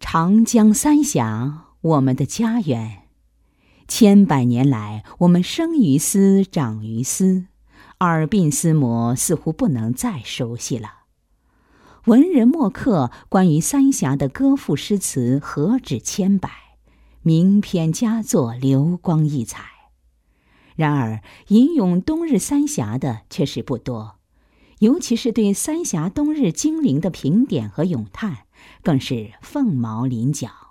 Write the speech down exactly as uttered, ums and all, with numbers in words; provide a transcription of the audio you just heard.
长江三峡，我们的家园。千百年来，我们生于斯，长于斯，耳鬓厮磨，似乎不能再熟悉了。文人墨客关于三峡的歌赋诗词何止千百，名篇佳作流光溢彩。然而，吟咏冬日三峡的却是不多，尤其是对三峡冬日精灵的评点和咏叹，更是凤毛麟角。